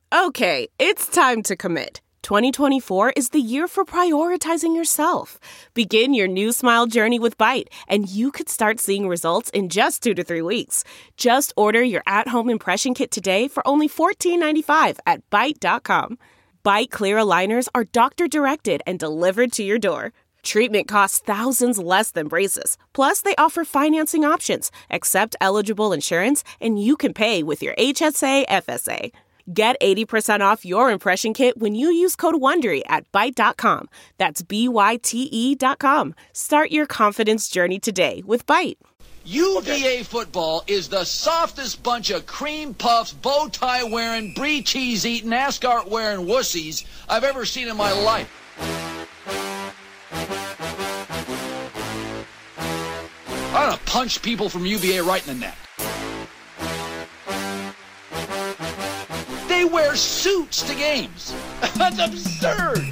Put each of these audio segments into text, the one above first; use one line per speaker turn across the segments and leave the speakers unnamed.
Okay, it's time to commit. 2024 is the year for prioritizing yourself. Begin your new smile journey with Byte, and you could start seeing results in just 2 to 3 weeks. Just order your at-home impression kit today for only $14.95 at Byte.com. Byte Clear aligners are doctor-directed and delivered to your door. Treatment costs thousands less than braces. Plus, they offer financing options, accept eligible insurance, and you can pay with your HSA FSA. Get 80% off your impression kit when you use code WONDERY at Byte.com. That's BYTE.com. Start your confidence journey today with Byte.
UVA football is the softest bunch of cream puffs, bow tie wearing, brie cheese eating, ascot wearing wussies I've ever seen in my life. I'm gonna punch people from UVA right in the neck. They wear suits to games. That's absurd.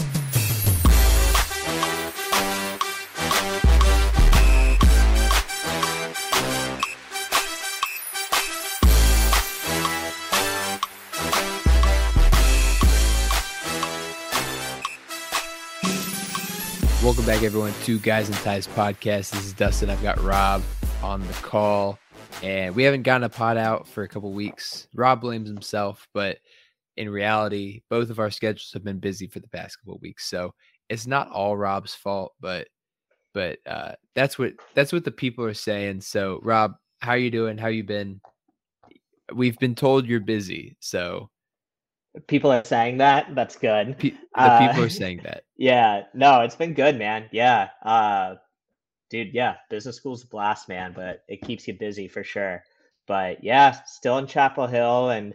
Welcome back, everyone, to Guys and Ties podcast. This is Dustin. I've got Rob on the call, and we haven't gotten a pod out for a couple weeks. Rob blames himself, but in reality, both of our schedules have been busy for the past couple of weeks, so it's not all Rob's fault. But that's what the people are saying. So, Rob, how you doing? How you been? We've been told you're busy, so.
People are saying that. That's good.
The people are saying that.
Yeah. No, it's been good, man. Yeah. Dude, yeah. Business school's a blast, man, but it keeps you busy for sure. But yeah, still in Chapel Hill, and,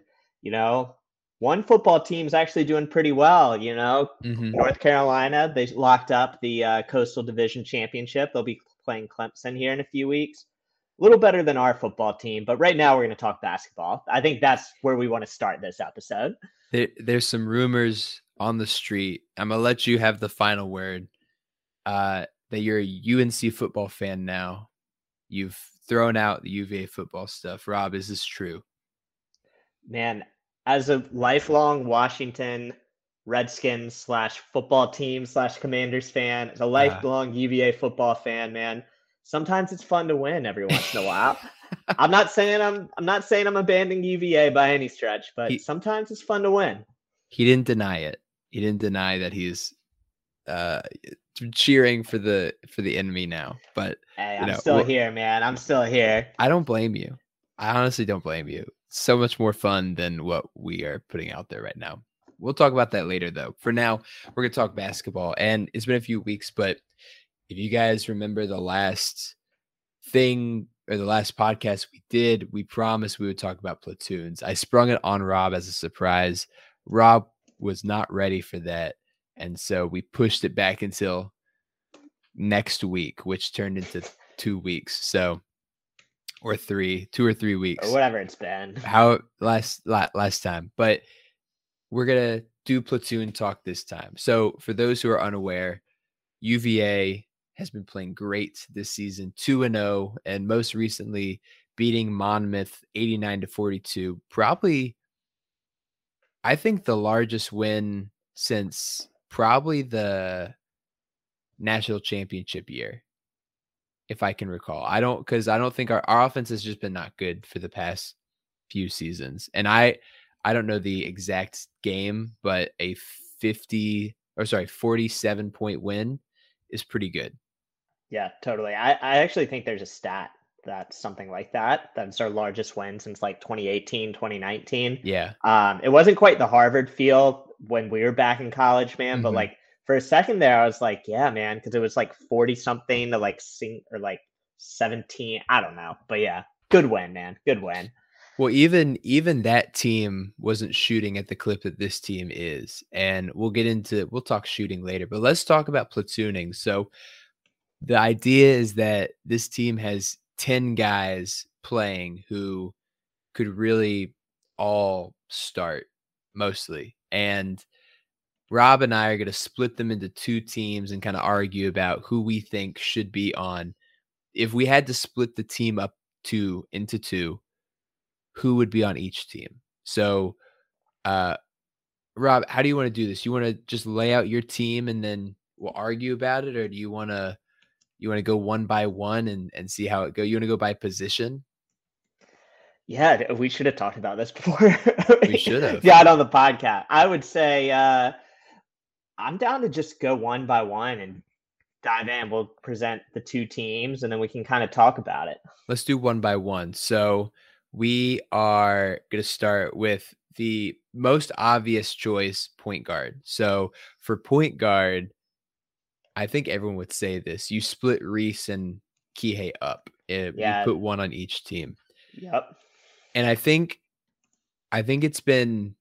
one football team's actually doing pretty well, North Carolina, they locked up the Coastal Division Championship. They'll be playing Clemson here in a few weeks. A little better than our football team, but right now we're going to talk basketball. I think that's where we want to start this episode.
There's some rumors on the street. I'm going to let you have the final word, that you're a UNC football fan now. You've thrown out the UVA football stuff. Rob, is this true?
Man, as a lifelong Washington Redskins / football team / Commanders fan, as a lifelong UVA football fan, man, sometimes it's fun to win every once in a while. I'm not saying I'm abandoning UVA by any stretch, but sometimes it's fun to win.
He didn't deny it. He didn't deny that he's cheering for the enemy now. But
hey, I'm still here, man. I'm still here.
I don't blame you. I honestly don't blame you. It's so much more fun than what we are putting out there right now. We'll talk about that later, though. For now, we're gonna talk basketball, and it's been a few weeks, but if you guys remember the last thing or the last podcast we did, we promised we would talk about platoons. I sprung it on Rob as a surprise. Rob was not ready for that, and so we pushed it back until next week, which turned into 2 weeks. So, or 2 or 3 weeks,
or whatever it's been.
How last time, but we're gonna do platoon talk this time. So, for those who are unaware, UVA has been playing great this season, 2-0, and most recently beating Monmouth 89-42. Probably, I think, the largest win since probably the national championship year, if I can recall. I don't think our offense has just been not good for the past few seasons. And I don't know the exact game, but a 47-point win is pretty good.
Yeah, totally. I actually think there's a stat that's something like that. That's our largest win since like 2018, 2019.
Yeah.
It wasn't quite the Harvard feel when we were back in college, man.
Mm-hmm.
But like for a second there, I was like, yeah, man, because it was like 40 something to like 17. I don't know. But yeah, good win, man. Good win.
Well, even that team wasn't shooting at the clip that this team is. And we'll talk shooting later, but let's talk about platooning. So the idea is that this team has 10 guys playing who could really all start mostly. And Rob and I are going to split them into 2 teams and kind of argue about who we think should be on. If we had to split the team up into 2, who would be on each team? So Rob, how do you want to do this? You want to just lay out your team and then we'll argue about it, or do you want to go one by one and see how it goes? You want to go by position?
Yeah, we should have talked about this before
We should have.
got on the podcast. I would say I'm down to just go one by one and dive in. We'll present the two teams and then we can kind of talk about it.
Let's do one by one. So we are going to start with the most obvious choice, point guard. So for point guard, I think everyone would say this. You split Reese and Kihei up. You put one on each team.
Yep.
And I think it's been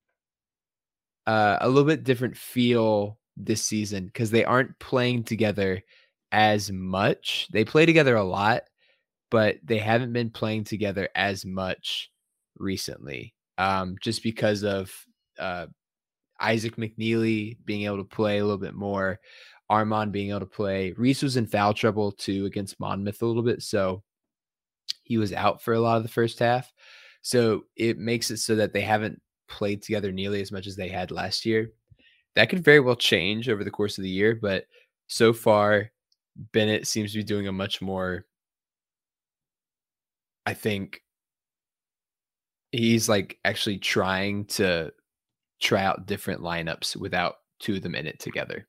a little bit different feel this season because they aren't playing together as much. They play together a lot, but they haven't been playing together as much recently. Just because of Isaac McNeely being able to play a little bit more, Armand being able to play. Reese was in foul trouble too against Monmouth a little bit, so he was out for a lot of the first half. So it makes it so that they haven't played together nearly as much as they had last year. That could very well change over the course of the year, but so far, Bennett seems to be doing a much more, I think he's like actually trying to try out different lineups without two of them in it together.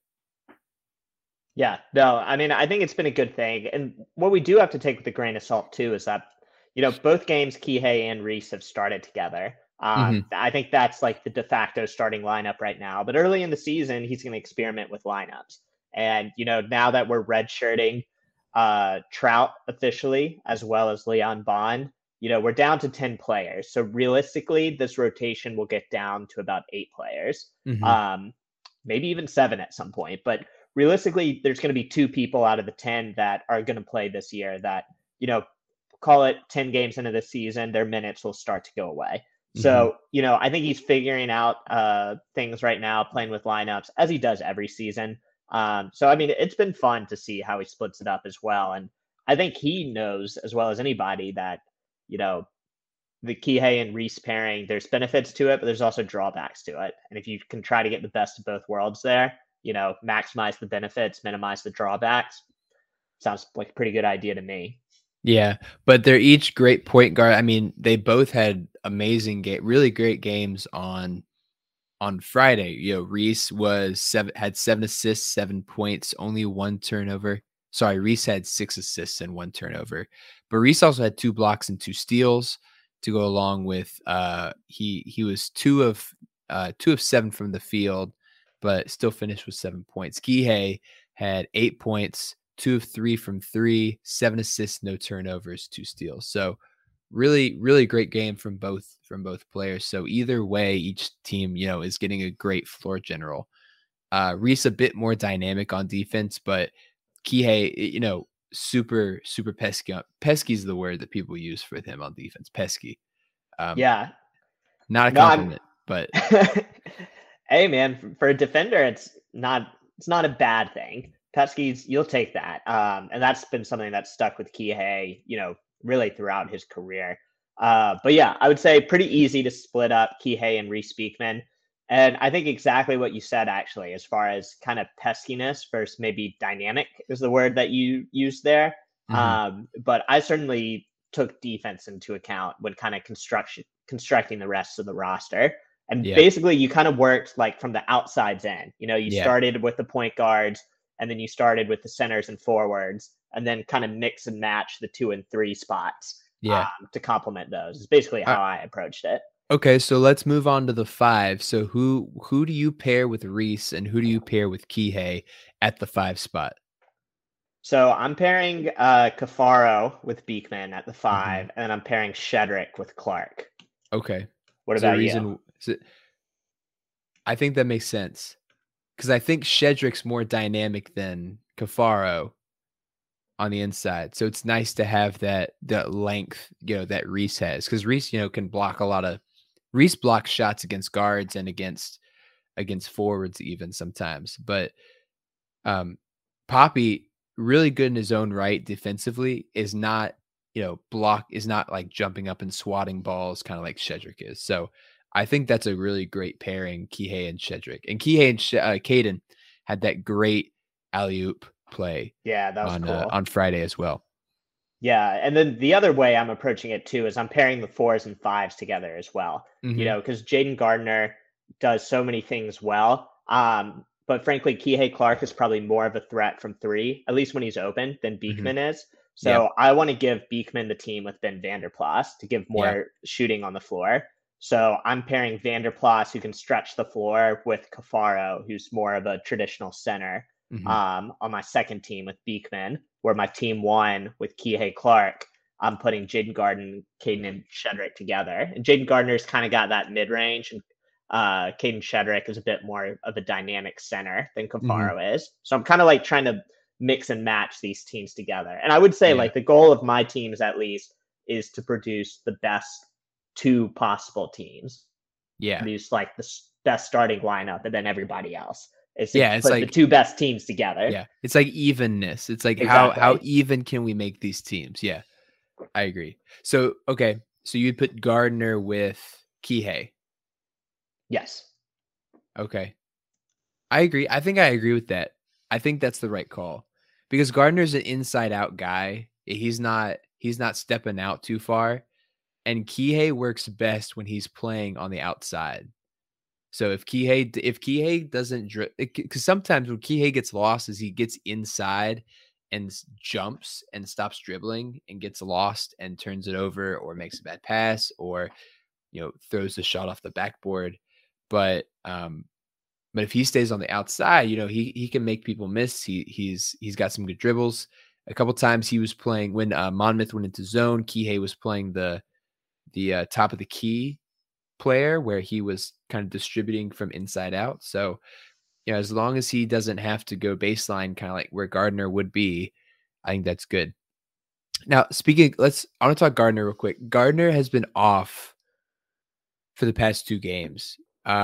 Yeah, no, I mean, I think it's been a good thing. And what we do have to take with a grain of salt too is that, both games, Kihei and Reese have started together. I think that's like the de facto starting lineup right now. But early in the season, he's going to experiment with lineups. And, now that we're redshirting Trout officially, as well as Leon Bond, we're down to 10 players. So realistically, this rotation will get down to about 8 players, maybe even 7 at some point. But realistically, there's going to be 2 people out of the 10 that are going to play this year that, call it 10 games into the season, their minutes will start to go away. So, I think he's figuring out things right now, playing with lineups as he does every season. So, I mean, it's been fun to see how he splits it up as well. And I think he knows as well as anybody that, the Kihei and Reese pairing, there's benefits to it, but there's also drawbacks to it. And if you can try to get the best of both worlds there, maximize the benefits, minimize the drawbacks, sounds like a pretty good idea to me.
Yeah, but they're each great point guard. I mean, they both had amazing really great games on Friday. Reese had 7 assists, 7 points, only 1 turnover. Sorry, Reese had 6 assists and 1 turnover. But Reese also had 2 blocks and 2 steals to go along with he was 2 of 7 from the field, but still finished with 7 points. Kihei had 8 points, 2 of 3 from 3, 7 assists, no turnovers, 2 steals. So really, really great game from both players. So either way, each team, is getting a great floor general. Reese a bit more dynamic on defense, but Kihei, super, super pesky. Pesky is the word that people use for him on defense. Pesky.
Yeah.
Not a compliment, but
hey man, for a defender, it's not a bad thing. Pesky's, you'll take that. And that's been something that's stuck with Kihei, really throughout his career. But yeah, I would say pretty easy to split up Kihei and Reese Beekman. And I think exactly what you said, actually, as far as kind of peskiness versus maybe dynamic is the word that you used there. But I certainly took defense into account when kind of constructing the rest of the roster. And basically you kind of worked like from the outsides in, you started with the point guards, and then you started with the centers and forwards, and then kind of mix and match the 2 and 3 spots to complement those. It's basically how I approached it.
Okay, so let's move on to the 5. So who do you pair with Reese and who do you pair with Kihei at the 5 spot?
So I'm pairing Cafaro with Beekman at the 5, and I'm pairing Shedrick with Clark.
Okay.
What about you?
I think that makes sense. Because I think Shedrick's more dynamic than Cafaro on the inside. So it's nice to have that length, that Reese has. Because Reese, can block Reese blocks shots against guards and against forwards even sometimes. But Poppy, really good in his own right defensively, is not, is not like jumping up and swatting balls kind of like Shedrick is. So I think that's a really great pairing, Kihei and Shedrick. And Kihei and Caden had that great alley-oop play
Yeah, that was cool.
on Friday as well.
Yeah, and then the other way I'm approaching it too is I'm pairing the 4s and 5s together as well. Because Jaden Gardner does so many things well. But frankly, Kihei Clark is probably more of a threat from 3, at least when he's open, than Beekman is. So I want to give Beekman the team with Ben Vanderplas to give more shooting on the floor. So I'm pairing Vanderplas, who can stretch the floor, with Cafaro, who's more of a traditional center, on my second team with Beekman, where my team 1 with Kihei Clark, I'm putting Jaden Gardner, Caden, and Shedrick together. And Jaden Gardner's kind of got that mid-range, and Caden Shedrick is a bit more of a dynamic center than Cafaro is. So I'm kind of like trying to mix and match these teams together. And I would say like the goal of my teams at least is to produce the best 2 possible teams. Produce like the best starting lineup and then everybody else. It's put like the 2 best teams together.
Yeah. It's like evenness. It's like how even can we make these teams? Yeah. I agree. So okay. So you'd put Gardner with Kihei.
Yes.
Okay. I agree. I think I agree with that. I think that's the right call because Gardner's an inside out guy. He's not stepping out too far, and Kihei works best when he's playing on the outside. So if Kihei doesn't because sometimes when Kihei gets lost is he gets inside and jumps and stops dribbling and gets lost and turns it over or makes a bad pass or throws the shot off the backboard. But if he stays on the outside, he can make people miss. He's got some good dribbles. A couple times he was playing when Monmouth went into zone. Kihei was playing the top of the key player where he was kind of distributing from inside out. So as long as he doesn't have to go baseline, kind of like where Gardner would be, I think that's good. Now I want to talk Gardner real quick. Gardner has been off for the past 2 games.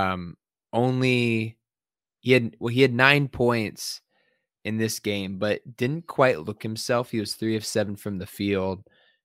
He had 9 points in this game, but didn't quite look himself. He was 3 of 7 from the field.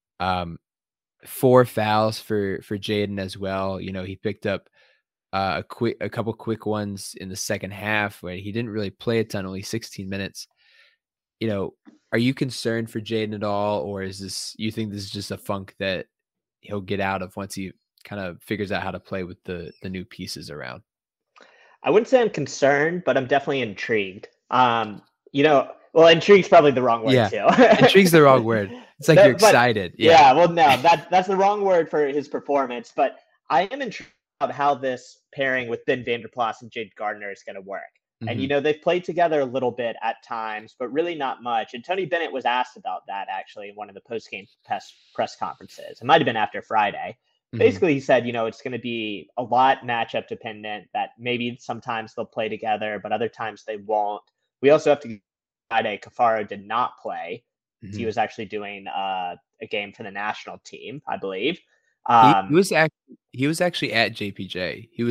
4 fouls for Jaden as well. He picked up a couple quick ones in the second half where he didn't really play a ton, only 16 minutes. Are you concerned for Jaden at all, or you think this is just a funk that he'll get out of once he kind of figures out how to play with the new pieces around?
I wouldn't say I'm concerned, but I'm definitely intrigued. Well, intrigue's probably the wrong word too.
Intrigue's the wrong word. It's like you're excited.
Well, no, that's the wrong word for his performance. But I am intrigued about how this pairing with Ben Vanderplas and Jaden Gardner is going to work. And, they've played together a little bit at times, but really not much. And Tony Bennett was asked about that, actually, in one of the post-game press conferences. It might have been after Friday. Basically, he said, it's going to be a lot matchup dependent, that maybe sometimes they'll play together, but other times they won't. We also have to Friday, Cafaro did not play. He was actually doing a game for the national team, I believe.
He was actually at JPJ. He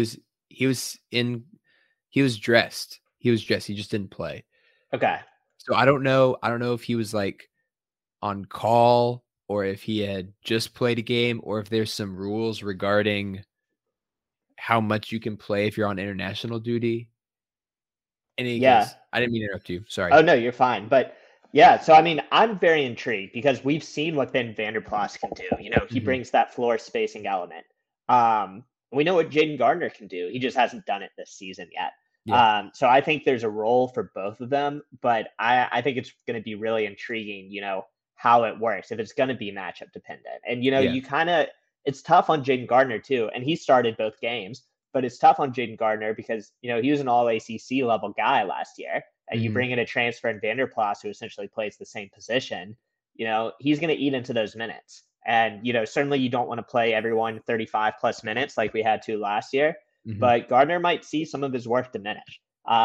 was dressed. He just didn't play.
Okay.
So I don't know if he was like on call or if he had just played a game or if there's some rules regarding how much you can play if you're on international duty. In any case, I didn't mean to interrupt you. Sorry.
Oh, no, you're fine. But yeah, so I mean, I'm very intrigued because we've seen what Ben Vanderplas can do. He brings that floor spacing element. We know what Jaden Gardner can do. He just hasn't done it this season yet. Yeah. So I think there's a role for both of them, but I think it's going to be really intriguing, how it works, if it's going to be matchup dependent. And, it's tough on Jaden Gardner too. And he started both games, but it's tough on Jaden Gardner because, he was an all ACC level guy last year. And you bring in a transfer in Vanderplas who essentially plays the same position, he's going to eat into those minutes. And, certainly you don't want to play everyone 35 plus minutes like we had to last year, but Gardner might see some of his work diminish.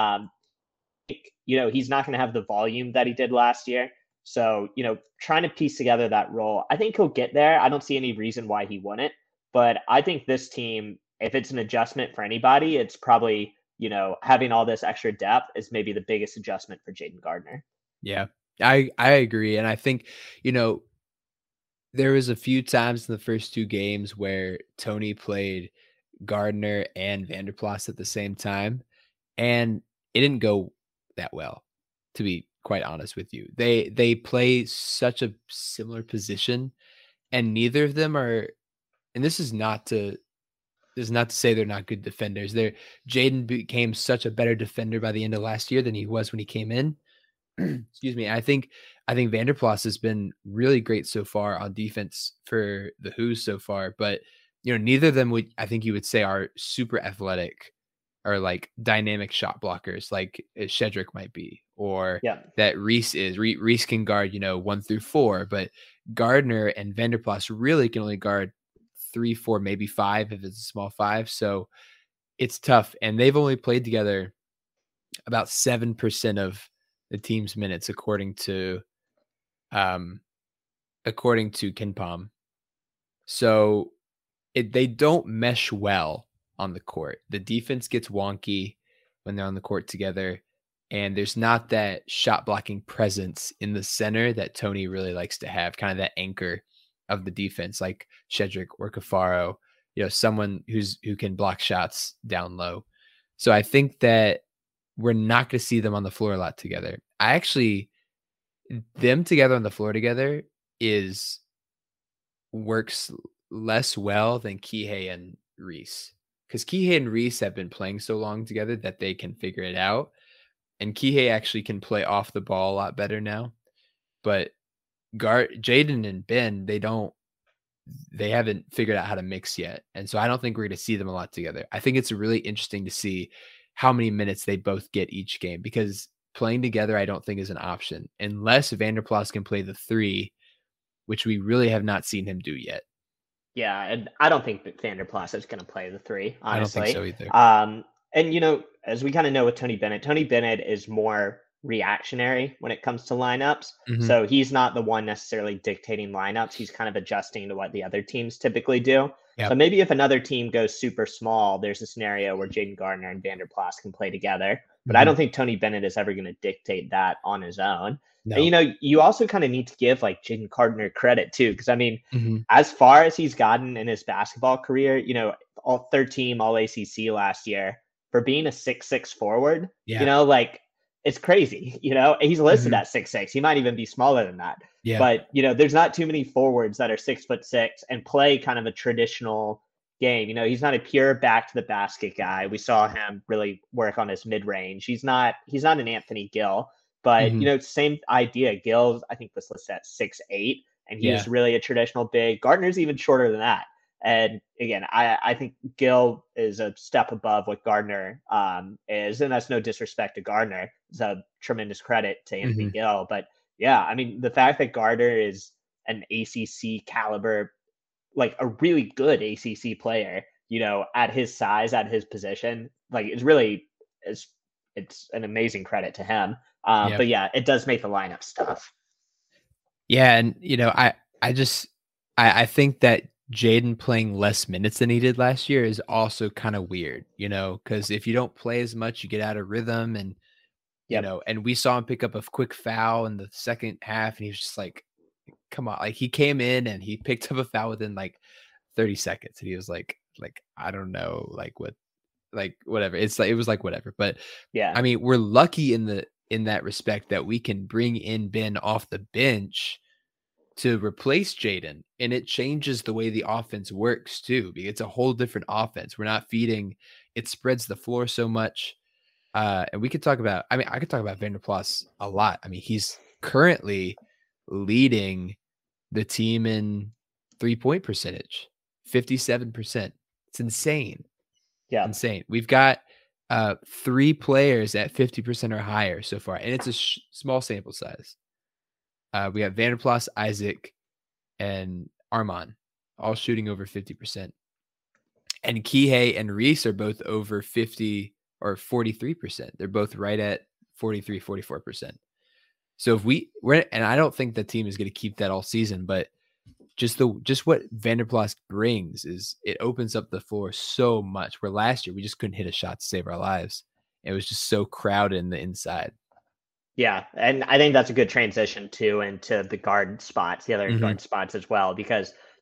He's not going to have the volume that he did last year. So, trying to piece together that role, I think he'll get there. I don't see any reason why he wouldn't, but I think this team, if it's an adjustment for anybody, it's probably, having all this extra depth is maybe the biggest adjustment for Jaden Gardner.
Yeah, I agree. And I think, there was a few times in the first 2 games where Tony played Gardner and Vanderplas at the same time, and it didn't go that well, to be quite honest with you. They play such a similar position, and neither of them are, and this is not to say they're not good defenders. Jaden became such a better defender by the end of last year than he was when he came in. Excuse me. I think Vanderplas has been really great so far on defense for the Who's so far, but neither of them would, I think you would say, are super athletic or like dynamic shot blockers like Shedrick might be, or that Reese is. Reese can guard 1 through 4, but Gardner and Vanderplas really can only guard 3, 4, maybe 5 if it's a small 5. So it's tough, and they've only played together about 7% of the team's minutes, according to KenPom. So they don't mesh well on the court. The defense gets wonky when they're on the court together, and there's not that shot blocking presence in the center that Tony really likes to have, kind of that anchor of the defense, like Shedrick or Cafaro, someone who can block shots down low. So I think that we're not going to see them on the floor a lot together. Them together on the floor together works less well than Kihei and Reese, because Kihei and Reese have been playing so long together that they can figure it out. And Kihei actually can play off the ball a lot better now, but Jaden and Ben, they haven't figured out how to mix yet. And so I don't think we're going to see them a lot together. I think it's really interesting to see how many minutes they both get each game, because playing together, I don't think is an option unless Vanderplas can play the 3, which we really have not seen him do yet.
Yeah. And I don't think that Vanderplas is going to play the 3, honestly.
I don't think so either.
And as we kind of know with Tony Bennett is more reactionary when it comes to lineups. Mm-hmm. So he's not the one necessarily dictating lineups. He's kind of adjusting to what the other teams typically do. Yep. So maybe if another team goes super small, there's a scenario where Jaden Gardner and Vanderplas can play together. But I don't think Tony Bennett is ever going to dictate that on his own. No. And, you also kind of need to give like Jaden Gardner credit too, because I mean, as far as he's gotten in his basketball career, all 13 all ACC last year for being a 6'6" forward, it's crazy. He's listed at 6'6". He might even be smaller than that. Yeah. But, there's not too many forwards that are 6'6" and play kind of a traditional game. He's not a pure back to the basket guy. We saw him really work on his mid range. He's not an Anthony Gill, but same idea. Gill, I think, was listed at 6'8", and he was really a traditional big. Gardner's even shorter than that. And again, I think Gill is a step above what Gardner is, and that's no disrespect to Gardner. It's a tremendous credit to Anthony Gill. But yeah, I mean, the fact that Gardner is an ACC caliber, like a really good ACC player, at his size, at his position, like it's an amazing credit to him. But yeah, it does make the lineup tough.
Yeah, and I think that Jaden playing less minutes than he did last year is also kind of weird, because if you don't play as much, you get out of rhythm, and and we saw him pick up a quick foul in the second half, and he was just like, come on, like he came in and he picked up a foul within like 30 seconds, and he was like I don't know, whatever. It was like whatever, but yeah, I mean, we're lucky in that respect that we can bring in Ben off the bench to replace Jaden, and it changes the way the offense works too, because it's a whole different offense. We're not feeding, it spreads the floor so much. And I could talk about Vanderplas a lot. I mean, he's currently leading the team in 3-point percentage, 57%. It's insane. Yeah. Insane. We've got 3 players at 50% or higher so far, and it's a small sample size. We have Vanderplas, Isaac, and Armand all shooting over 50%. And Kihei and Reese are both over 50 or 43%. They're both right at 43, 44%. So if we're, and I don't think the team is going to keep that all season, but just what Vanderplas brings is it opens up the floor so much, where last year we just couldn't hit a shot to save our lives. It was just so crowded in the inside.
Yeah, and I think that's a good transition too into the guard spots, the other guard spots as well, because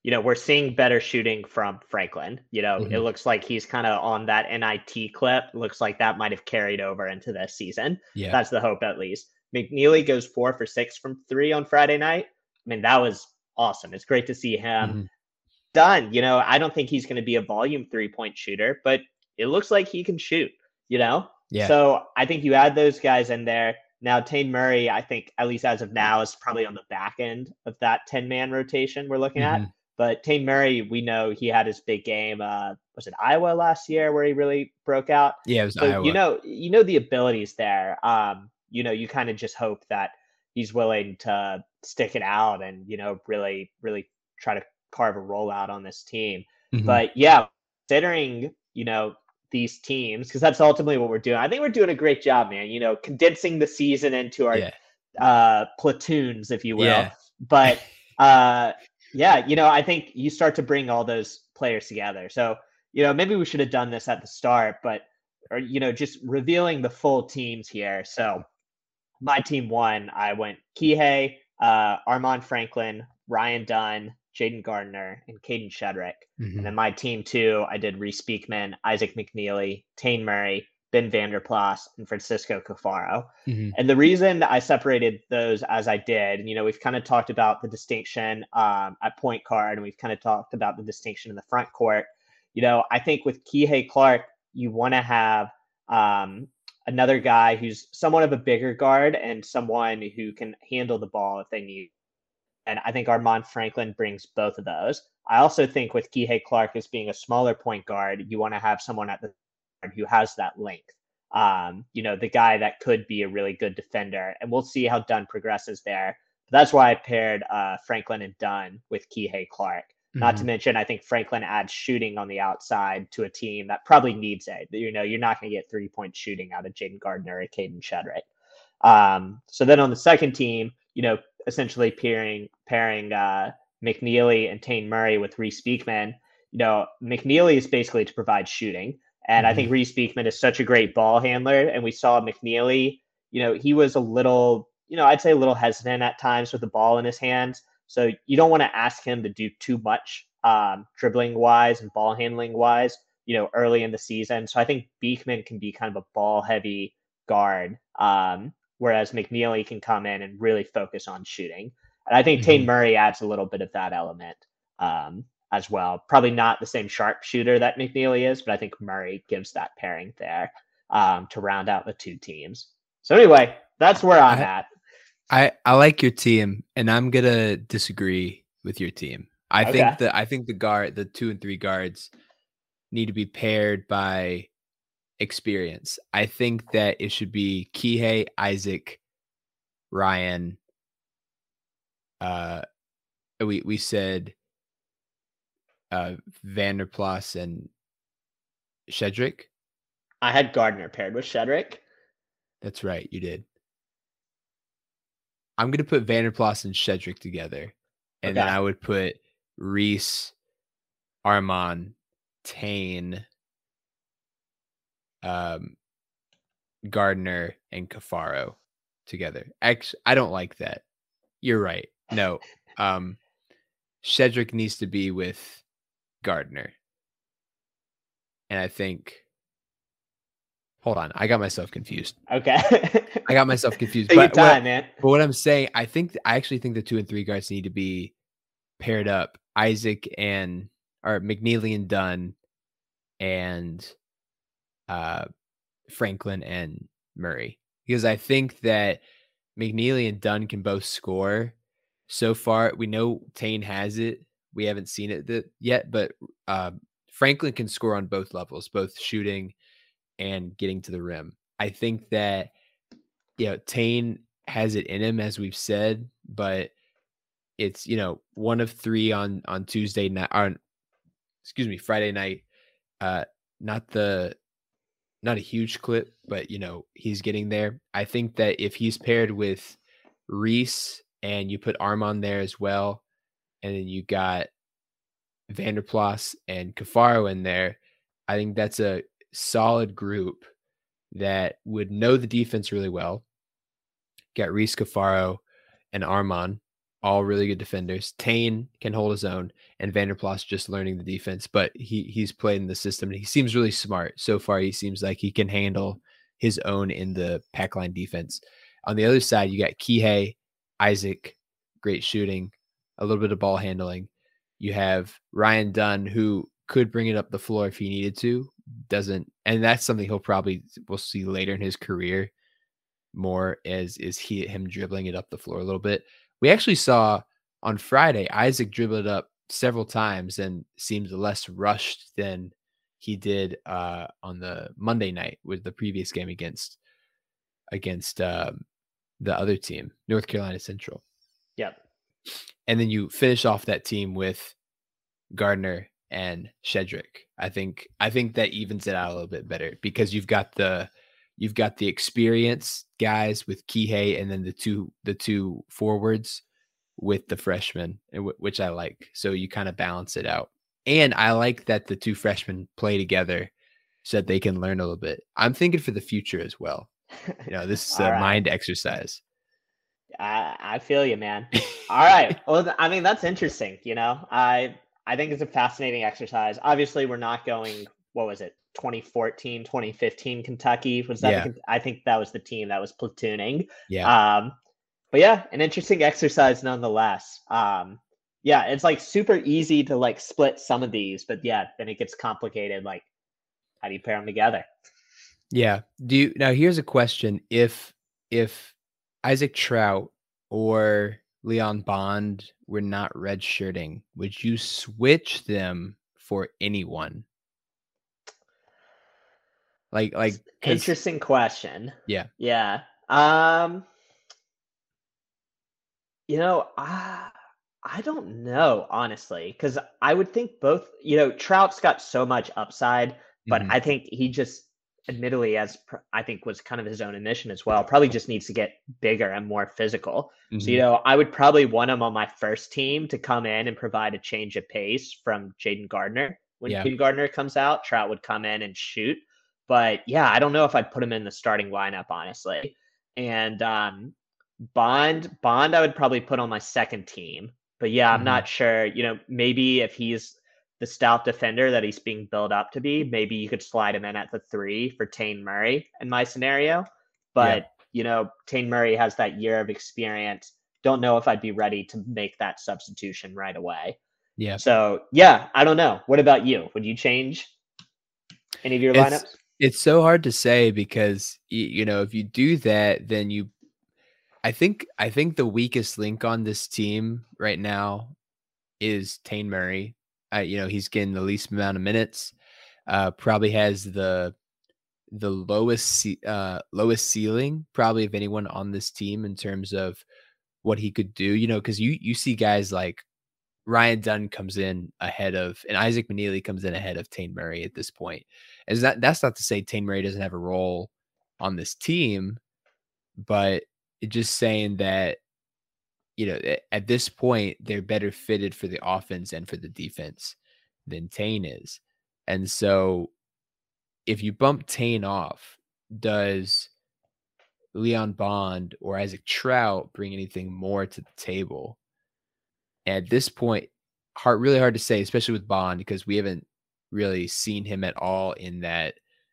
we're seeing better shooting from Franklin. It looks like he's kind of on that NIT clip. Looks like that might have carried over into this season.
Yeah.
That's the hope, at least. McNeely goes 4 for 6 from 3 on Friday night. I mean, that was awesome. It's great to see him done. I don't think he's going to be a volume 3-point shooter, but it looks like he can shoot, Yeah. So I think you add those guys in there. Now, Tane Murray, I think, at least as of now, is probably on the back end of that 10-man rotation we're looking at. But Tane Murray, we know he had his big game. Was it Iowa last year where he really broke out?
Yeah, it was
so,
Iowa.
You know the abilities there. You kind of just hope that he's willing to stick it out and, really, really try to carve a rollout on this team. But yeah, considering, these teams, because that's ultimately what we're doing. I think we're doing a great job, man, condensing the season into our platoons, if you will.
Yeah.
But I think you start to bring all those players together. So, maybe we should have done this at the start, but just revealing the full teams here. So my team won. I went Kihei, Armaan Franklin, Ryan Dunn, Jaden Gardner, and Caden Shedrick. And then my team 2, I did Reese Beekman, Isaac McNeely, Tane Murray, Ben Vanderplas, and Francisco Cafaro. And the reason I separated those as I did, we've kind of talked about the distinction at point guard, and we've kind of talked about the distinction in the front court. I think with Kihei Clark, you want to have another guy who's somewhat of a bigger guard and someone who can handle the ball if they need. And I think Armaan Franklin brings both of those. I also think with Kihei Clark as being a smaller point guard, you want to have someone at the guard who has that length. The guy that could be a really good defender. And we'll see how Dunn progresses there. But that's why I paired Franklin and Dunn with Kihei Clark. Not to mention, I think Franklin adds shooting on the outside to a team that probably needs it. You're not going to get 3-point shooting out of Jaden Gardner or Caden Shedrick. So then on the second team, essentially pairing McNeely and Tane Murray with Reese Beekman. McNeely is basically to provide shooting. And I think Reese Beekman is such a great ball handler. And we saw McNeely, he was a little, I'd say a little hesitant at times with the ball in his hands. So you don't want to ask him to do too much dribbling wise and ball handling wise, early in the season. So I think Beekman can be kind of a ball heavy guard. Whereas McNeely can come in and really focus on shooting. And I think Tane Murray adds a little bit of that element as well. Probably not the same sharp shooter that McNeely is, but I think Murray gives that pairing there to round out the two teams. So anyway, that's where I'm at.
I like your team, and I'm going to disagree with your team. I think the 2 and 3 guards need to be paired by experience. I think that it should be Kihei, Isaac, Ryan. We said Vanderplas and Shedrick.
I had Gardner paired with Shedrick.
That's right, you did. I'm gonna put Vanderplas and Shedrick together, and then I would put Reese, Armaan, Tane, Gardner, and Cafaro together. Actually, I don't like that. You're right. No, Shedrick needs to be with Gardner, and I think. Hold on, I got myself confused.
Okay,
I got myself confused.
Take your time, man.
But what I'm saying, I actually think the 2 and 3 guards need to be paired up. Isaac or McNeely and Dunn, and Franklin and Murray, because I think that McNeely and Dunn can both score. So far, we know Tane has it. We haven't seen it yet, but Franklin can score on both levels, both shooting and getting to the rim. I think that Tane has it in him, as we've said, but it's 1 of 3 on Tuesday night, Friday night. Not a huge clip, but he's getting there. I think that if he's paired with Reese and you put Armaan there as well, and then you got Vanderplas and Cafaro in there, I think that's a solid group that would know the defense really well. Got Reese, Cafaro, and Armaan all really good defenders. Tane can hold his own, and Vanderplas just learning the defense, but he's played in the system. And he seems really smart. So far, he seems like he can handle his own in the pack line defense. On the other side, you got Kihei, Isaac, great shooting, a little bit of ball handling. You have Ryan Dunn, who could bring it up the floor if he needed to, doesn't, and that's something we'll see later in his career more as is him dribbling it up the floor a little bit. We actually saw on Friday Isaac dribble it up several times and seemed less rushed than he did on the Monday night with the previous game against the other team, North Carolina Central.
Yep.
And then you finish off that team with Gardner and Shedrick. I think that evens it out a little bit better because you've got the experienced guys with Kihei, and then the two forwards with the freshmen, which I like. So you kind of balance it out. And I like that the two freshmen play together so that they can learn a little bit. I'm thinking for the future as well. This is a mind exercise.
I feel you, man. All right. Well, I mean, that's interesting. I think it's a fascinating exercise. Obviously, we're not going, what was it, 2014, 2015 Kentucky? Was that?
Yeah.
I think that was the team that was platooning.
Yeah.
But yeah, an interesting exercise nonetheless. Yeah, it's like super easy to like split some of these, but yeah, then it gets complicated. Like, how do you pair them together?
Yeah. Now here's a question. If Isaac Trout or Leon Bond were not redshirting, would you switch them for anyone? Like
interesting question.
Yeah.
Yeah. I don't know, honestly, because I would think both, Trout's got so much upside, but I think he just admittedly, as I think was kind of his own admission as well, probably just needs to get bigger and more physical. So, I would probably want him on my first team to come in and provide a change of pace from Jaden Gardner. When Jaden Gardner comes out, Trout would come in and shoot. But yeah, I don't know if I'd put him in the starting lineup, honestly. And Bond, I would probably put on my second team. But yeah, I'm not sure. Maybe if he's the stout defender that he's being built up to be, maybe you could slide him in at the 3 for Tane Murray in my scenario. But, Tane Murray has that year of experience. Don't know if I'd be ready to make that substitution right away.
Yeah.
So, yeah, I don't know. What about you? Would you change any of your lineups?
It's so hard to say because, if you do that, then I think the weakest link on this team right now is Tane Murray. He's getting the least amount of minutes, probably has the lowest ceiling probably of anyone on this team in terms of what he could do, because you see guys like Ryan Dunn comes in ahead of, and Isaac Manili comes in ahead of Tane Murray at this point. And that's not to say Tane Murray doesn't have a role on this team, but it's just saying that, at this point, they're better fitted for the offense and for the defense than Tane is. And so if you bump Tane off, does Leon Bond or Isaac Trout bring anything more to the table? At this point, really hard to say, especially with Bond, because we haven't really seen him at all in that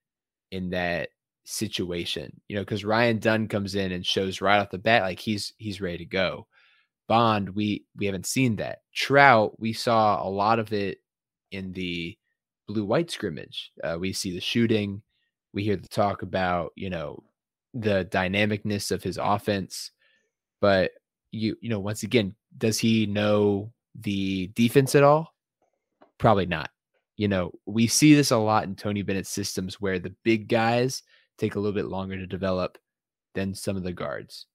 situation, because Ryan Dunn comes in and shows right off the bat like he's ready to go. Bond, we haven't seen that. Trout, we saw a lot of it in the blue-white scrimmage. We see the shooting. We hear the talk about, the dynamicness of his offense. But, once again, does he know the defense at all? Probably not. We see this a lot in Tony Bennett's systems where the big guys take a little bit longer to develop than some of the guards.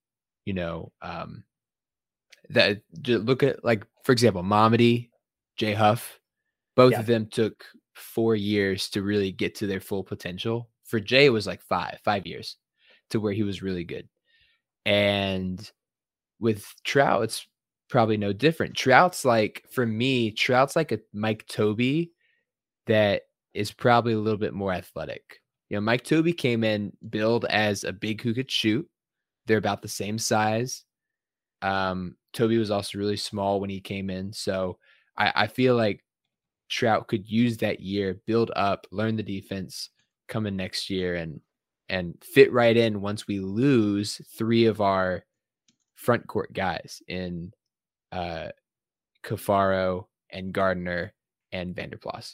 That look at, like, for example, Mamadi, Jay Huff, both of them took 4 years to really get to their full potential. For Jay, it was like 5 years to where he was really good. And with Trout, it's probably no different. Trout's like a Mike Tobey that is probably a little bit more athletic. Mike Tobey came in billed as a big who could shoot. They're about the same size. Toby was also really small when he came in. So I feel like Trout could use that year, build up, learn the defense, come in next year and fit right in once we lose 3 of our front court guys in Cafaro and Gardner and Vanderplas.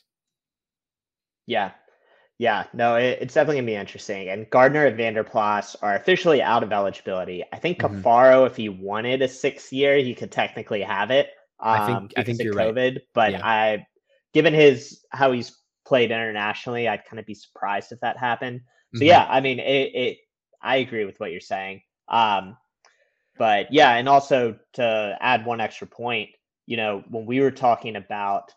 Yeah. Yeah, no, it's definitely gonna be interesting. And Gardner and Vanderplas are officially out of eligibility. I think
Mhm.
Cafaro, if he wanted a 6th year, he could technically have it
I
because
think
of
you're right.
COVID. But
Yeah.
given how he's played internationally, I'd kind of be surprised if that happened. So
Mhm.
yeah, I mean, I agree with what you're saying. But yeah, and also to add one extra point, when we were talking about,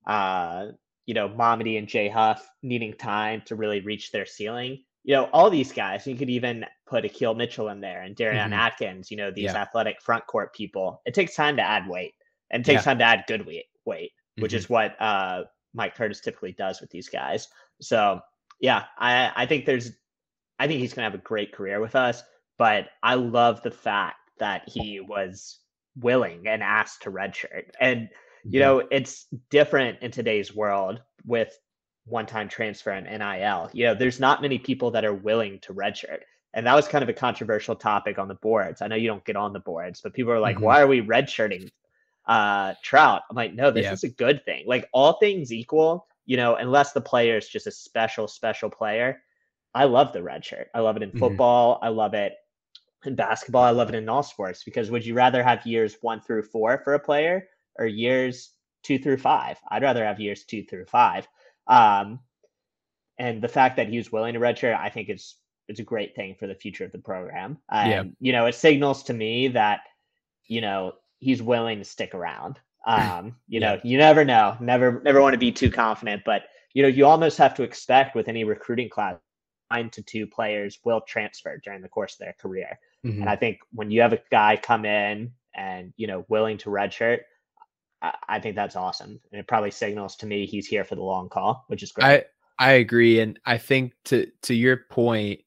Mamadi and Jay Huff needing time to really reach their ceiling, all these guys, you could even put Akil Mitchell in there and Darian
Mhm.
Atkins, these
Yeah.
athletic front court people. It takes time to add weight and it takes
Yeah.
time to add good weight, which
Mhm.
is what Mike Curtis typically does with these guys. So yeah, I think he's going to have a great career with us, but I love the fact that he was willing and asked to redshirt. And,
Mhm.
it's different in today's world with one-time transfer and NIL. There's not many people that are willing to redshirt. And that was kind of a controversial topic on the boards. I know you don't get on the boards, but people are like,
Mhm.
why are we redshirting Trout? I'm like, no, this
Yeah.
is a good thing. Like all things equal, unless the player is just a special player, I love the red shirt. I love it in
Mhm.
football. I love it in basketball. I love it in all sports because would you rather have years 1 through 4 for a player or years 2 through 5? I'd rather have years 2 through 5. Um, and the fact that he was willing to redshirt, I think it's a great thing for the future of the program.
Yeah.
And it signals to me that he's willing to stick around.
Yeah.
You never know. Never want to be too confident, but you almost have to expect with any recruiting class 9 to 2 players will transfer during the course of their career. And
Mhm.
I think when you have a guy come in and, willing to redshirt, I think that's awesome. And it probably signals to me he's here for the long haul, which is great.
I agree, and I think to your point,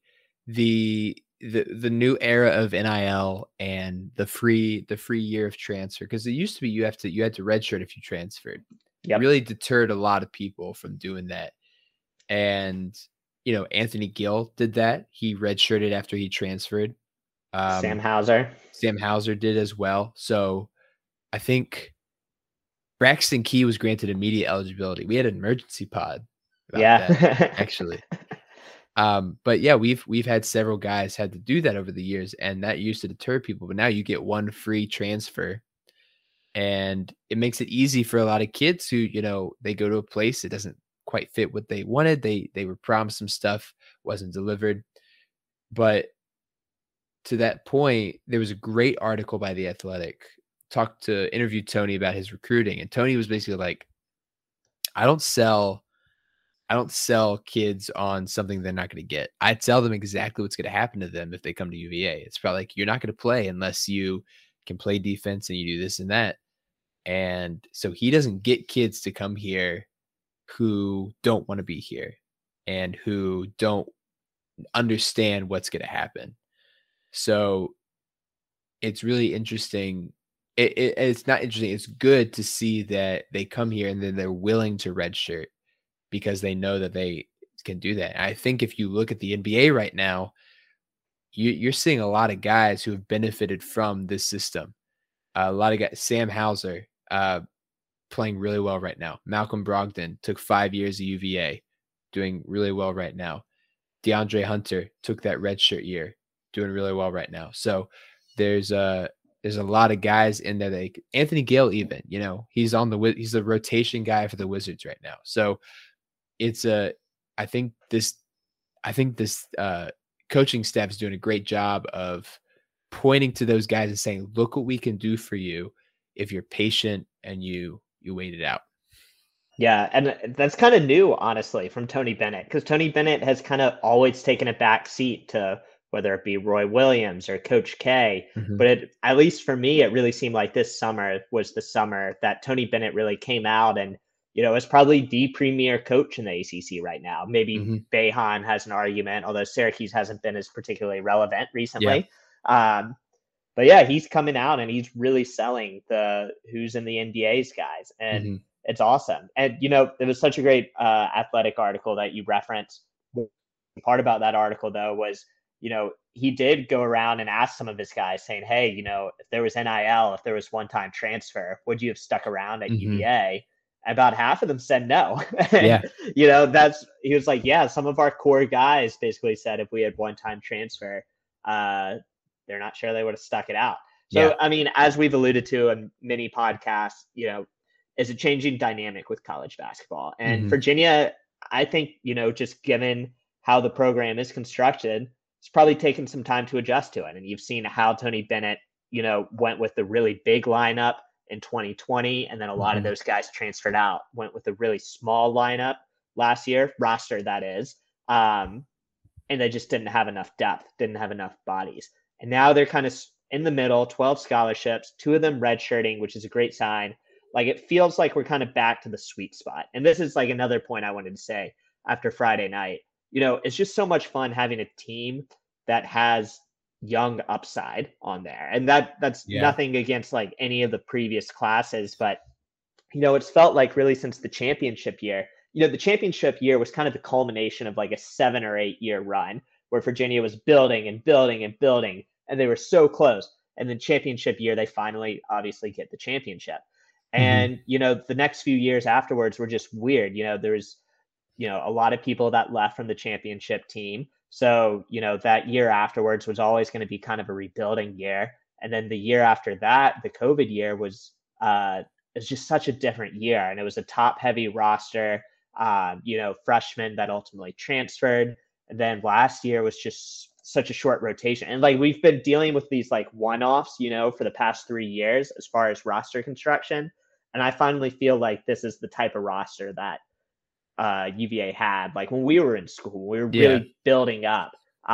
the new era of NIL and the free year of transfer, because it used to be you had to redshirt if you transferred,
Yep.
really deterred a lot of people from doing that. And Anthony Gill did that. He redshirted after he transferred.
Sam
Um,
Hauser.
Sam Hauser did as well. So I think Braxton Key was granted immediate eligibility. We had an emergency pod about that,
Yeah.
actually. But yeah, we've had several guys had to do that over the years, and that used to deter people. But now you get one free transfer, and it makes it easy for a lot of kids who, they go to a place that doesn't quite fit what they wanted. They were promised some stuff, wasn't delivered. But to that point, there was a great article by The Athletic interviewed Tony about his recruiting, and Tony was basically like, I don't sell kids on something they're not going to get. I tell them exactly what's going to happen to them if they come to UVA. It's probably like, you're not going to play unless you can play defense and you do this and that. And so he doesn't get kids to come here who don't want to be here and who don't understand what's going to happen. So it's really interesting. It's not interesting. It's good to see that they come here and then they're willing to redshirt because they know that they can do that. And I think if you look at the NBA right now, you're seeing a lot of guys who have benefited from this system. A lot of guys, Sam Hauser, playing really well right now. Malcolm Brogdon took 5 years at UVA, doing really well right now. DeAndre Hunter took that redshirt year, doing really well right now. So there's a lot of guys in there. Anthony Gale, even, he's the rotation guy for the Wizards right now. So I think this coaching staff is doing a great job of pointing to those guys and saying, look what we can do for you if you're patient and you wait it out.
Yeah, and that's kind of new, honestly, from Tony Bennett, because Tony Bennett has kind of always taken a back seat to whether it be Roy Williams or Coach K.
Mhm.
But at least for me, it really seemed like this summer was the summer that Tony Bennett really came out and, is probably the premier coach in the ACC right now. Maybe
Mhm.
Boeheim has an argument, although Syracuse hasn't been as particularly relevant
Yeah.
recently. But yeah, he's coming out and he's really selling the who's in the NBA's guys, and
Mm-hmm.
it's awesome. And it was such a great athletic article that you referenced. The part about that article though was, he did go around and ask some of his guys saying, hey, if there was NIL, if there was one-time transfer, would you have stuck around at
Mm-hmm.
UVA? About half of them said no.
Yeah.
He was like, yeah, some of our core guys basically said if we had one-time transfer, they're not sure they would have stuck it out. So,
Yeah.
I mean, as we've alluded to in many podcasts, is a changing dynamic with college basketball. And
Mm-hmm.
Virginia, I think, just given how the program is constructed, it's probably taken some time to adjust to it. And you've seen how Tony Bennett, went with the really big lineup in 2020. And then a lot of those guys transferred out, went with a really small lineup last year, roster that is. And they just didn't have enough depth, didn't have enough bodies. And now they're kind of in the middle, 12 scholarships, 2 of them redshirting, which is a great sign. Like, it feels like we're kind of back to the sweet spot. And this is like another point I wanted to say after Friday night. It's just so much fun having a team that has young upside on there. And that's nothing against like any of the previous classes, but it's felt like really since the championship year, the championship year was kind of the culmination of like a 7 or 8 year run where Virginia was building and building and building, and they were so close. And then championship year, they finally obviously get the championship. And, the next few years afterwards were just weird. There's, a lot of people that left from the championship team. So, that year afterwards was always going to be kind of a rebuilding year. And then the year after that, the COVID year was just such a different year. And it was a top heavy roster, freshmen that ultimately transferred. And then last year was just such a short rotation. And like, we've been dealing with these like one-offs, for the past 3 years as far as roster construction. And I finally feel like this is the type of roster that UVA had like when we were in school. We were really building up.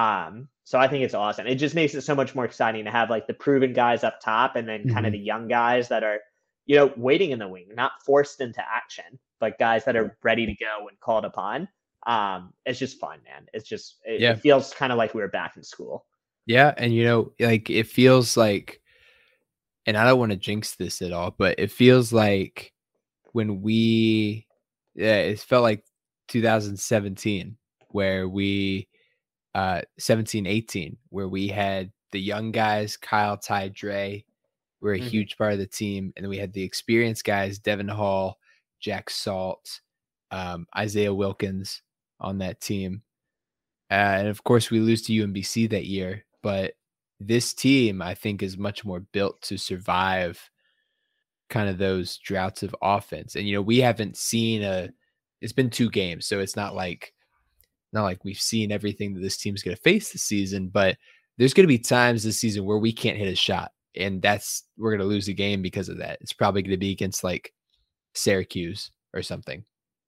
So I think it's awesome. It just makes it so much more exciting to have like the proven guys up top and then kind of the young guys that are, waiting in the wing, not forced into action, but guys that are ready to go when called upon. It's just fun, man. It's just, it feels kind of like we were back in school.
Yeah. And, like it feels like, and I don't want to jinx this at all, but it feels like when it felt like 2017 where we, 17-18, where we had the young guys, Kyle, Ty, Dre, were a huge part of the team. And then we had the experienced guys, Devin Hall, Jack Salt, Isaiah Wilkins on that team. And of course, we lose to UMBC that year. But this team, I think, is much more built to survive kind of those droughts of offense. And, we haven't seen it's been 2 games. So it's not like we've seen everything that this team's going to face this season. But there's going to be times this season where we can't hit a shot. And we're going to lose a game because of that. It's probably going to be against like Syracuse or something.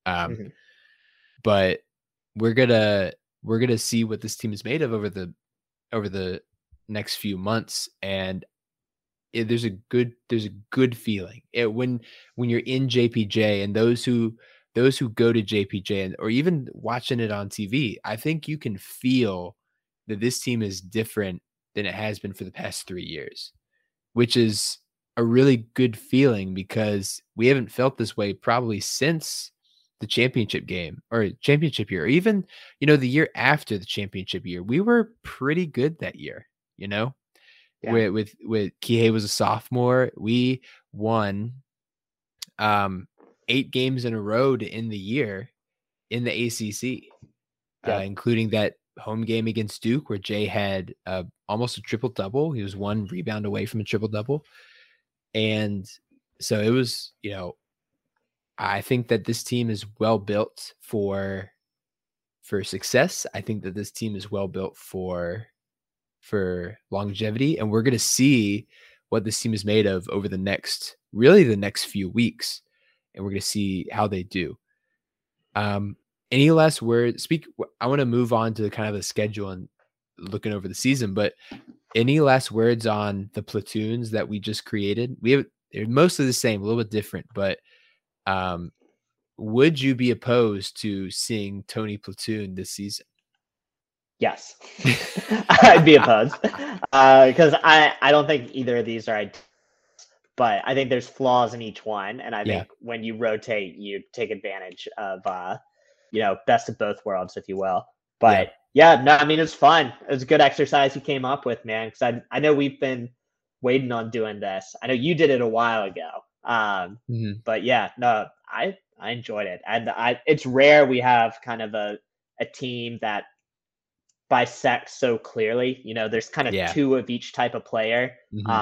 But we're going to see what this team is made of over the next few months. And there's a good feeling when you're in JPJ, and those who go to JPJ or even watching it on TV, I think you can feel that this team is different than it has been for the past 3 years, which is a really good feeling because we haven't felt this way probably since the championship game or championship year, or even, the year after the championship year. We were pretty good that year, with Kihei was a sophomore. We won 8 games in a row to end the year in the ACC, including that home game against Duke where Jay had almost a triple-double. He was 1 rebound away from a triple-double. And so it was, I think that this team is well built for success. I think that this team is well built for longevity. And we're going to see what this team is made of over the next few weeks. And we're going to see how they do. Any last words? I want to move on to kind of the schedule and looking over the season, but any last words on the platoons that we just created? They're mostly the same, a little bit different, but would you be opposed to seeing Tony platoon this season?
Yes, I'd be opposed because I don't think either of these are. But I think there's flaws in each one, and I
Yeah.
think when you rotate, you take advantage of best of both worlds, if you will. But yeah, no, I mean it's fun. It was a good exercise you came up with, man. Because I know we've been waiting on doing this. I know you did it a while ago. But yeah, no, I enjoyed it, and it's rare we have kind of a team that bisects so clearly. You know, there's kind of two of each type of player.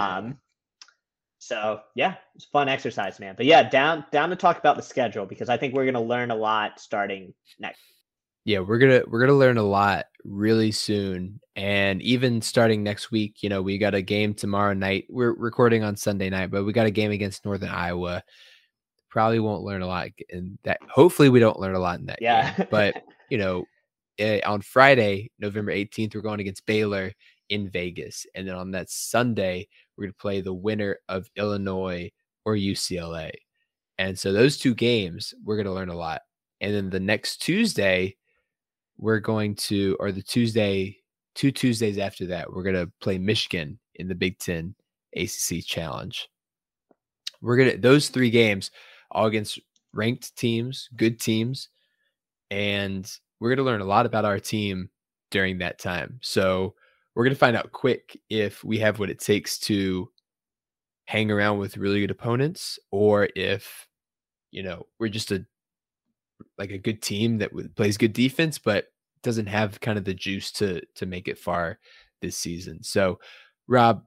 So yeah, it's a fun exercise, man. But yeah, down to talk about the schedule because I think we're gonna learn a lot starting next.
Yeah, we're gonna learn a lot really soon, and even starting next week. You know, we got a game tomorrow night. We're recording on Sunday night, but we got a game against Northern Iowa. Probably won't learn a lot in that. Hopefully, we don't learn a lot in that game. But you know, on Friday, November 18th, we're going against Baylor in Vegas, and then on that Sunday, we're going to play the winner of Illinois or UCLA. And so those two games, we're going to learn a lot. And then the next Tuesday, we're going to, or the Tuesday, 2 Tuesdays after that, we're going to play Michigan in the Big Ten ACC Challenge. Those 3 games, all against ranked teams, good teams, and we're going to learn a lot about our team during that time. So we're going to find out quick if we have what it takes to hang around with really good opponents, or if, you know, we're just a good team that plays good defense, but doesn't have kind of the juice to make it far this season. So, Rob,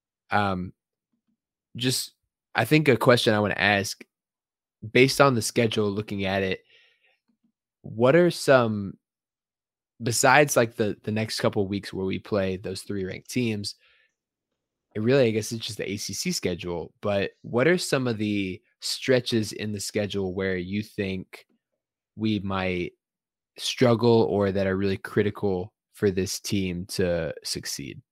just I think a question I want to ask, based on the schedule, looking at it, what are some, besides like the next couple of weeks where we play those 3 ranked teams, and really, I guess it's just the ACC schedule, but what are some of the stretches in the schedule where you think we might struggle or that are really critical for this team to succeed?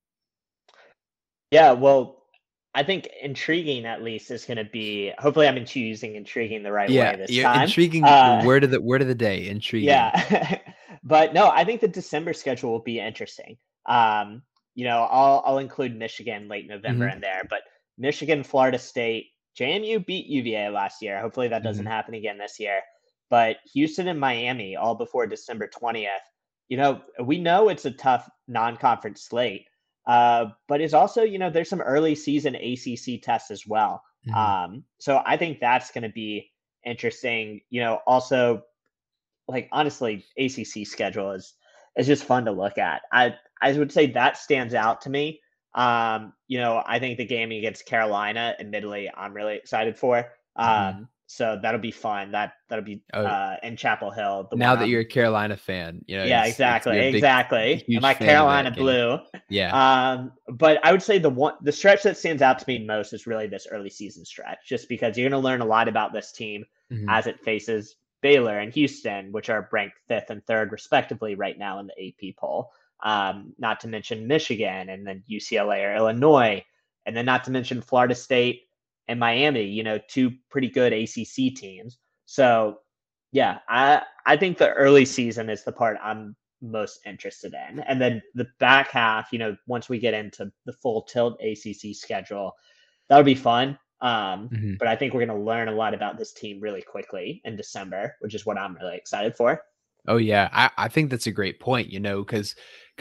Yeah, well, I think intriguing at least is going to be. Hopefully, I'm using intriguing the right way this time.
Intriguing. Word of the day. Intriguing.
Yeah, but no, I think the December schedule will be interesting. You know, I'll include Michigan late November in there, but Michigan, Florida State, JMU beat UVA last year. Hopefully that doesn't happen again this year. But Houston and Miami all before December 20th. You know, we know it's a tough non-conference slate, but it's also, you know, there's some early season ACC tests as well. So I think that's going to be interesting. You know, also, like honestly, ACC schedule is just fun to look at. I would say that stands out to me. You know, I think the game against Carolina, admittedly, I'm really excited for. So that'll be fun. That'll be in Chapel Hill.
Now that you're a Carolina fan, you know.
Yeah, exactly. My Carolina blue.
Yeah.
But I would say the stretch that stands out to me most is really this early season stretch, just because you're going to learn a lot about this team as it faces Baylor and Houston, which are ranked 5th and 3rd respectively right now in the AP poll. Not to mention Michigan and then UCLA or Illinois, and then not to mention Florida State and Miami, you know, 2 pretty good ACC teams. So yeah, I think the early season is the part I'm most interested in. And then the back half, you know, once we get into the full tilt ACC schedule, that'll be fun. But I think we're going to learn a lot about this team really quickly in December, which is what I'm really excited for.
Oh yeah. I think that's a great point, you know, because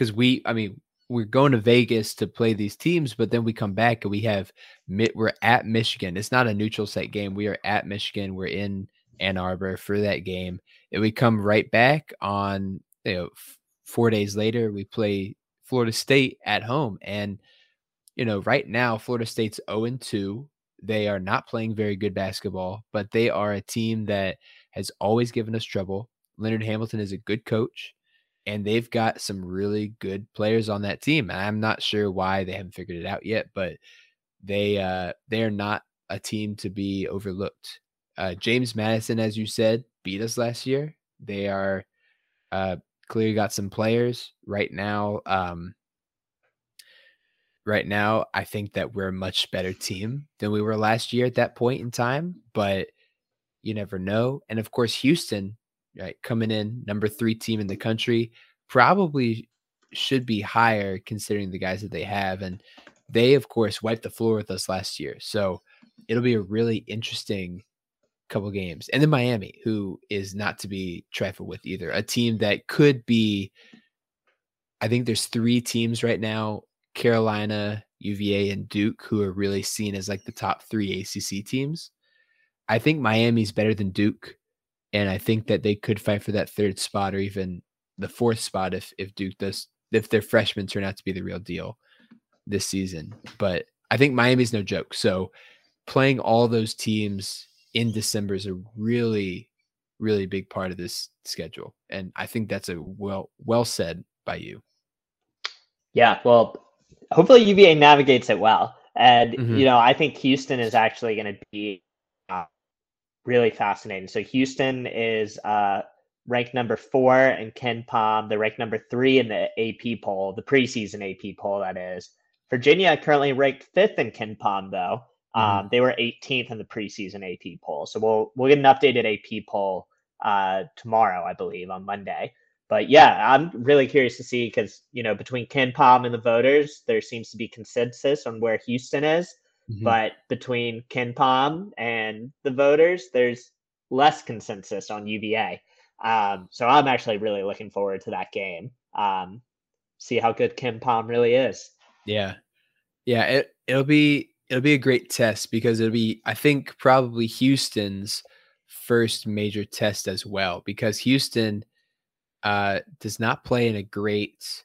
we're going to Vegas to play these teams, but then we come back and we're at Michigan. It's not a neutral site game. We are at Michigan. We're in Ann Arbor for that game. And we come right back on, you know, 4 days later, we play Florida State at home. And, you know, right now, Florida State's 0-2. They are not playing very good basketball, but they are a team that has always given us trouble. Leonard Hamilton is a good coach, and they've got some really good players on that team. And I'm not sure why they haven't figured it out yet, but they are not a team to be overlooked. James Madison, as you said, beat us last year. They are clearly got some players right now. Right now, I think that we're a much better team than we were last year at that point in time, but you never know. And of course, Houston, right, coming in number 3 team in the country, probably should be higher considering the guys that they have. And they, of course, wiped the floor with us last year. So it'll be a really interesting couple games. And then Miami, who is not to be trifled with either. A team that could be, I think there's 3 teams right now, Carolina, UVA, and Duke, who are really seen as like the top 3 ACC teams. I think Miami's better than Duke. And I think that they could fight for that 3rd spot or even the 4th spot if their freshmen turn out to be the real deal this season. But I think Miami's no joke. So playing all those teams in December is a really, really big part of this schedule. And I think that's a well said by you.
Yeah, well, hopefully UVA navigates it well. And, I think Houston is actually going to be really fascinating. So Houston is ranked number 4 in KenPom. They're ranked number 3 in the AP poll, the preseason AP poll, that is. Virginia currently ranked 5th in KenPom, though. They were 18th in the preseason AP poll. So we'll get an updated AP poll tomorrow, I believe, on Monday. But yeah, I'm really curious to see because, between KenPom and the voters, there seems to be consensus on where Houston is. But between KenPom and the voters, there's less consensus on UVA. So I'm actually really looking forward to that game. See how good KenPom really is.
Yeah. It'll be a great test because it'll be, I think, probably Houston's first major test as well, because Houston does not play in a great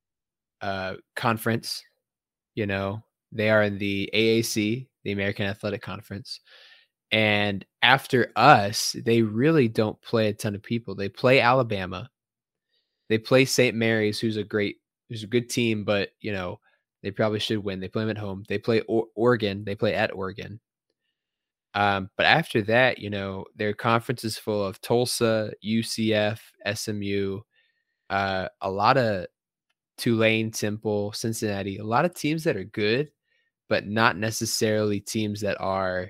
conference. They are in the AAC, the American Athletic Conference. And after us, they really don't play a ton of people. They play Alabama. They play St. Mary's, who's a good team, but, they probably should win. They play them at home. They play Oregon. They play at Oregon. But after that, their conference is full of Tulsa, UCF, SMU, a lot of Tulane, Temple, Cincinnati, a lot of teams that are good, but not necessarily teams that are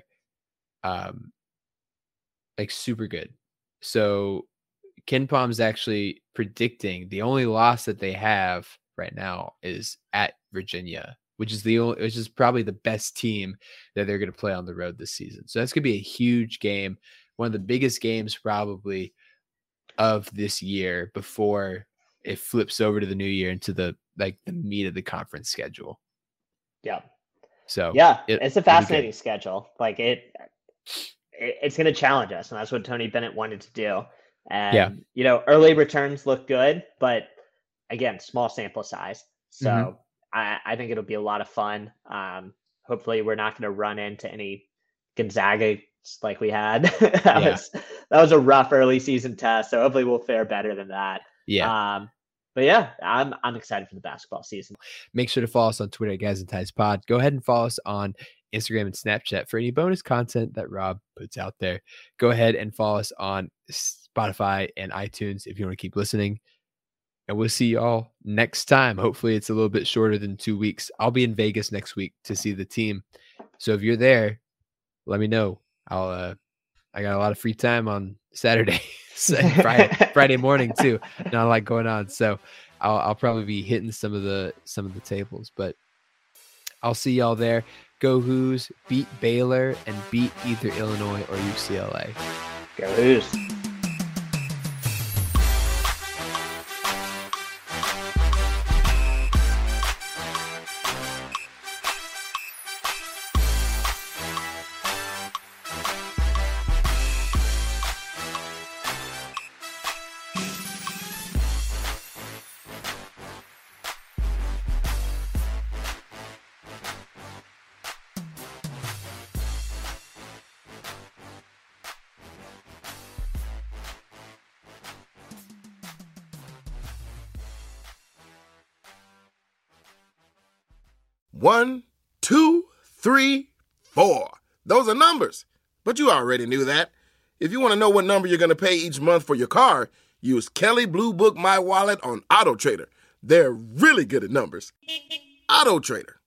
like super good. So KenPom's actually predicting the only loss that they have right now is at Virginia, which is probably the best team that they're going to play on the road this season. So that's going to be a huge game, one of the biggest games probably of this year before it flips over to the new year into the meat of the conference schedule.
Yeah.
So
yeah, it's a fascinating schedule. Like it's going to challenge us, and that's what Tony Bennett wanted to do. And early returns look good, but again, small sample size. So I think it'll be a lot of fun. Hopefully we're not going to run into any Gonzaga like we had. That was a rough early season test. So hopefully we'll fare better than that. Yeah. But yeah, I'm excited for the basketball season.
Make sure to follow us on Twitter at Guys and Ties Pod. Go ahead and follow us on Instagram and Snapchat for any bonus content that Rob puts out there. Go ahead and follow us on Spotify and iTunes if you want to keep listening. And we'll see y'all next time. Hopefully it's a little bit shorter than 2 weeks. I'll be in Vegas next week to see the team. So if you're there, let me know. I got a lot of free time on Saturday, Friday morning too. Not a lot going on. So I'll probably be hitting some of the tables, but I'll see y'all there. Go Hoos, beat Baylor, and beat either Illinois or UCLA.
Go Hoos.
One, 2, 3, 4. Those are numbers, but you already knew that. If you want to know what number you're going to pay each month for your car, use Kelley Blue Book My Wallet on AutoTrader. They're really good at numbers. AutoTrader.